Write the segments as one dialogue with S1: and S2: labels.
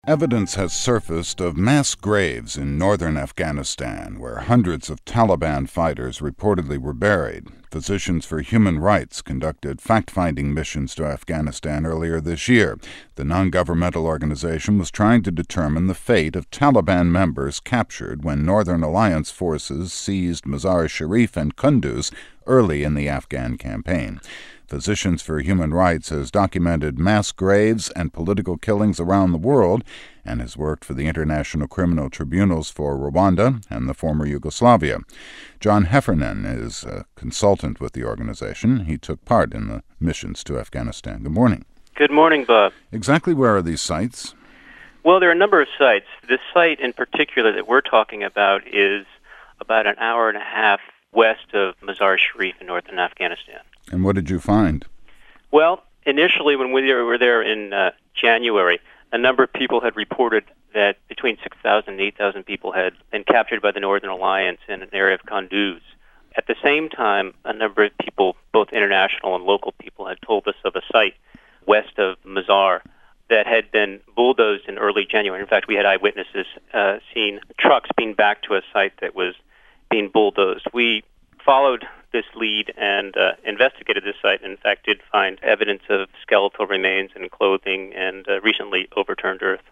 S1: Evidence has surfaced of mass graves in northern Afghanistan where hundreds of Taliban fighters reportedly were buried. Physicians for Human Rights conducted fact-finding missions to Afghanistan earlier this year. The non-governmental organization was trying to determine the fate of Taliban members captured when Northern Alliance forces seized Mazar-i-Sharif and Kunduz early in the Afghan campaign. Physicians for Human Rights has documented mass graves and political killings around the world and has worked for the International Criminal Tribunals for Rwanda and the former Yugoslavia. John Heffernan is a consultant with the organization. He took part in the missions to Afghanistan. Good morning.
S2: Good morning, Bob.
S1: Exactly where are these sites?
S2: Well, there are a number of sites. The site in particular that we're talking about is about an hour and a half west of Mazar-i-Sharif in northern Afghanistan.
S1: And what did you find?
S2: Well, initially when we were there in January, a number of people had reported that between 6,000 and 8,000 people had been captured by the Northern Alliance in an area of Kunduz. At the same time, a number of people, both international and local people, had told us of a site west of Mazar that had been bulldozed in early January. In fact, we had eyewitnesses seeing trucks being backed to a site that was being bulldozed. We followed this lead and investigated this site, and in fact did find evidence of skeletal remains and clothing and recently overturned earth.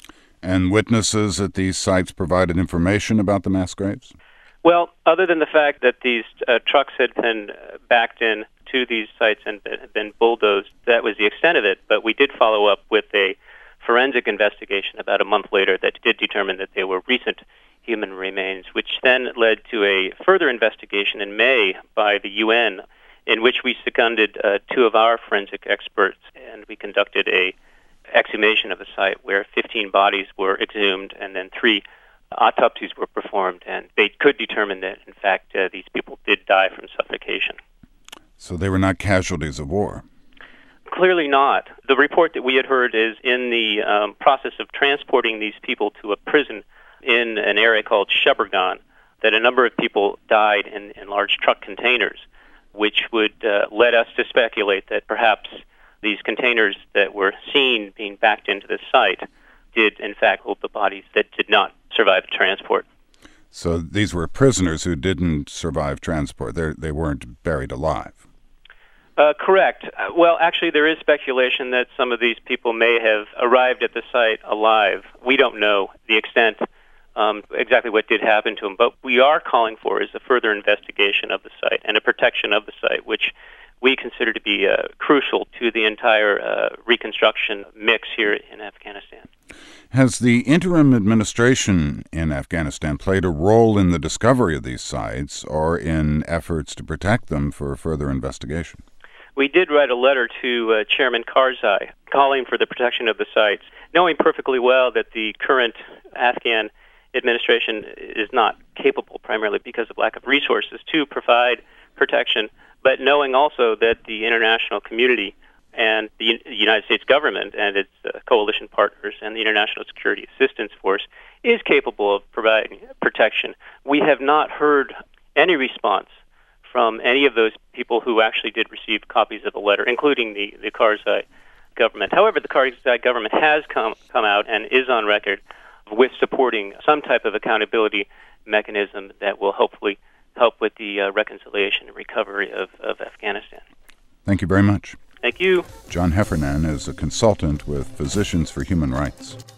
S1: And witnesses at these sites provided information about the mass graves?
S2: Well, other than the fact that these trucks had been backed in to these sites and been bulldozed, that was the extent of it, but we did follow up with a forensic investigation about a month later that did determine that they were recent human remains, which then led to a further investigation in May by the UN, in which we seconded two of our forensic experts, and we conducted a exhumation of a site where 15 bodies were exhumed, and then 3 autopsies were performed, and they could determine that, in fact, these people did die from suffocation.
S1: So they were not casualties of war?
S2: Clearly not. The report that we had heard is in the process of transporting these people to a prison in an area called Sheberghan, that a number of people died in large truck containers, which would lead us to speculate that perhaps these containers that were seen being backed into the site did in fact hold the bodies that did not survive the transport.
S1: So these were prisoners who didn't survive transport. They weren't buried alive.
S2: Correct. Well, actually, there is speculation that some of these people may have arrived at the site alive. We don't know the extent exactly what did happen to them, but we are calling for is a further investigation of the site and a protection of the site, which we consider to be crucial to the entire reconstruction mix here in Afghanistan.
S1: Has the interim administration in Afghanistan played a role in the discovery of these sites or in efforts to protect them for further investigation?
S2: We did write a letter to Chairman Karzai calling for the protection of the sites, knowing perfectly well that the current Afghan administration is not capable, primarily because of lack of resources, to provide protection, but knowing also that the international community and the United States government and its coalition partners and the International Security Assistance Force is capable of providing protection. We have not heard any response from any of those people who actually did receive copies of the letter, including the Karzai government. However, the Karzai government has come out and is on record with supporting some type of accountability mechanism that will hopefully help with the reconciliation and recovery of Afghanistan.
S1: Thank you very much.
S2: Thank you.
S1: John Heffernan is a consultant with Physicians for Human Rights.